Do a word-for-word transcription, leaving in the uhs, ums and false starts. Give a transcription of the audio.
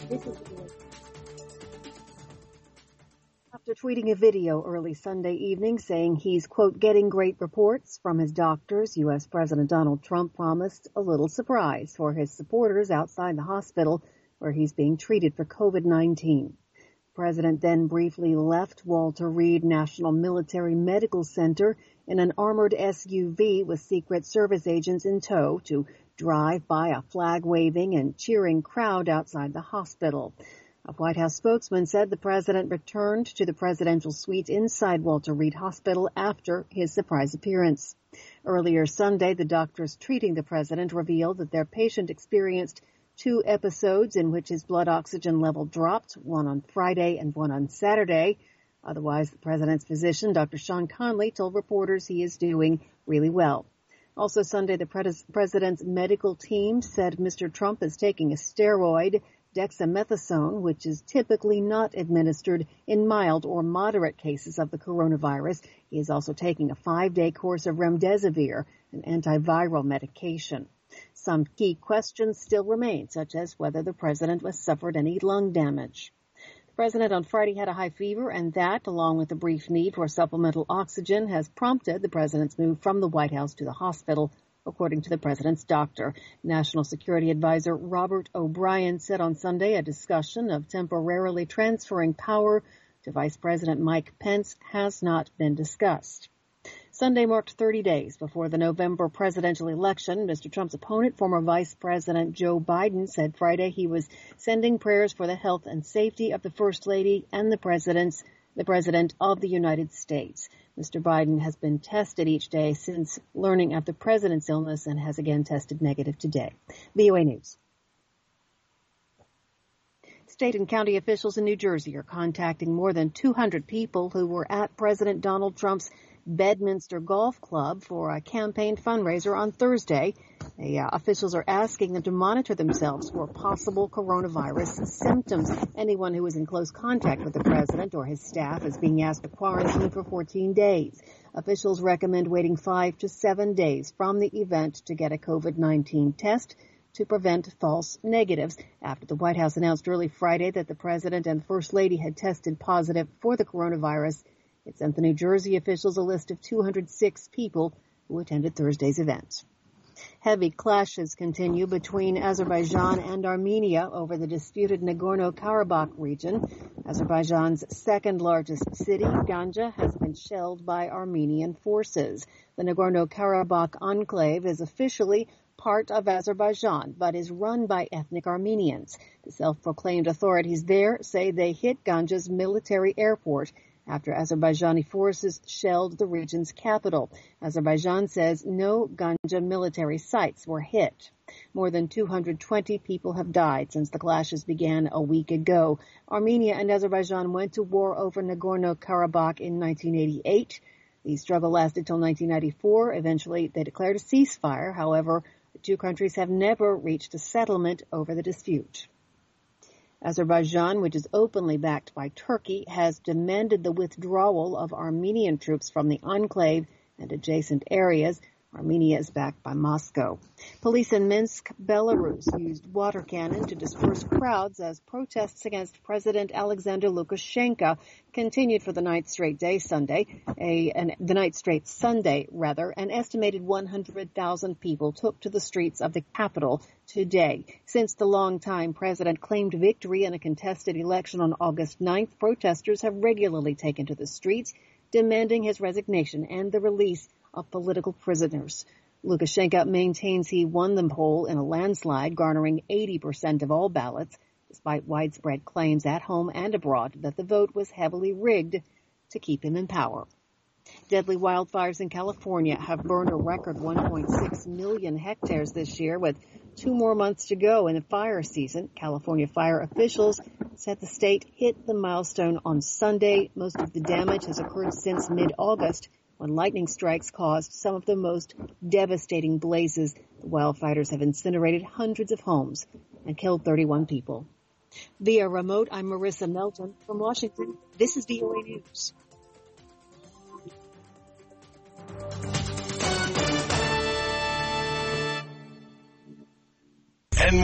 This is After tweeting a video early Sunday evening saying he's, quote, getting great reports from his doctors, U S. President Donald Trump promised a little surprise for his supporters outside the hospital where he's being treated for COVID nineteen. The president then briefly left Walter Reed National Military Medical Center in an armored S U V with Secret Service agents in tow to drive by a flag-waving and cheering crowd outside the hospital. A White House spokesman said the president returned to the presidential suite inside Walter Reed Hospital after his surprise appearance. Earlier Sunday, the doctors treating the president revealed that their patient experienced two episodes in which his blood oxygen level dropped, one on Friday and one on Saturday. Otherwise, the president's physician, Doctor Sean Conley, told reporters he is doing really well. Also Sunday, the pres- president's medical team said Mister Trump is taking a steroid, dexamethasone, which is typically not administered in mild or moderate cases of the coronavirus. He is also taking a five-day course of remdesivir, an antiviral medication. Some key questions still remain, such as whether the president has suffered any lung damage. The president on Friday had a high fever, and that, along with the brief need for supplemental oxygen, has prompted the president's move from the White House to the hospital, according to the president's doctor. National Security Advisor Robert O'Brien said on Sunday a discussion of temporarily transferring power to Vice President Mike Pence has not been discussed. Sunday marked thirty days before the November presidential election. Mister Trump's opponent, former Vice President Joe Biden, said Friday he was sending prayers for the health and safety of the First Lady and the President's, the President of the United States. Mister Biden has been tested each day since learning of the president's illness and has again tested negative today. V O A News. State and county officials in New Jersey are contacting more than two hundred people who were at President Donald Trump's Bedminster Golf Club for a campaign fundraiser on Thursday. The uh, officials are asking them to monitor themselves for possible coronavirus symptoms. Anyone who was in close contact with the president or his staff is being asked to quarantine for fourteen days. Officials recommend waiting five to seven days from the event to get a COVID nineteen test to prevent false negatives after the White House announced early Friday that the president and First Lady had tested positive for the coronavirus. It sent the New Jersey officials a list of two hundred six people who attended Thursday's event. Heavy clashes continue between Azerbaijan and Armenia over the disputed Nagorno-Karabakh region. Azerbaijan's second largest city, Ganja, has been shelled by Armenian forces. The Nagorno-Karabakh enclave is officially part of Azerbaijan, but is run by ethnic Armenians. The self-proclaimed authorities there say they hit Ganja's military airport after Azerbaijani forces shelled the region's capital. Azerbaijan says no Ganja military sites were hit. More than two hundred twenty people have died since the clashes began a week ago. Armenia and Azerbaijan went to war over Nagorno-Karabakh in nineteen eighty-eight. The struggle lasted till nineteen ninety-four. Eventually, they declared a ceasefire. However, the two countries have never reached a settlement over the dispute. Azerbaijan, which is openly backed by Turkey, has demanded the withdrawal of Armenian troops from the enclave and adjacent areas. Armenia is backed by Moscow. Police in Minsk, Belarus, used water cannon to disperse crowds as protests against President Alexander Lukashenko continued for the ninth straight day Sunday. A, an, the ninth straight Sunday, rather. An estimated one hundred thousand people took to the streets of the capital today. Since the longtime president claimed victory in a contested election on August ninth, protesters have regularly taken to the streets, demanding his resignation and the release of political prisoners. Lukashenko maintains he won the poll in a landslide, garnering eighty percent of all ballots, despite widespread claims at home and abroad that the vote was heavily rigged to keep him in power. Deadly wildfires in California have burned a record one point six million hectares this year, with two more months to go in the fire season. California fire officials said the state hit the milestone on Sunday. Most of the damage has occurred since mid-August, when lightning strikes caused some of the most devastating blazes. The wildfires have incinerated hundreds of homes and killed thirty-one people. Via remote, I'm Marissa Melton from Washington. This is V O A News.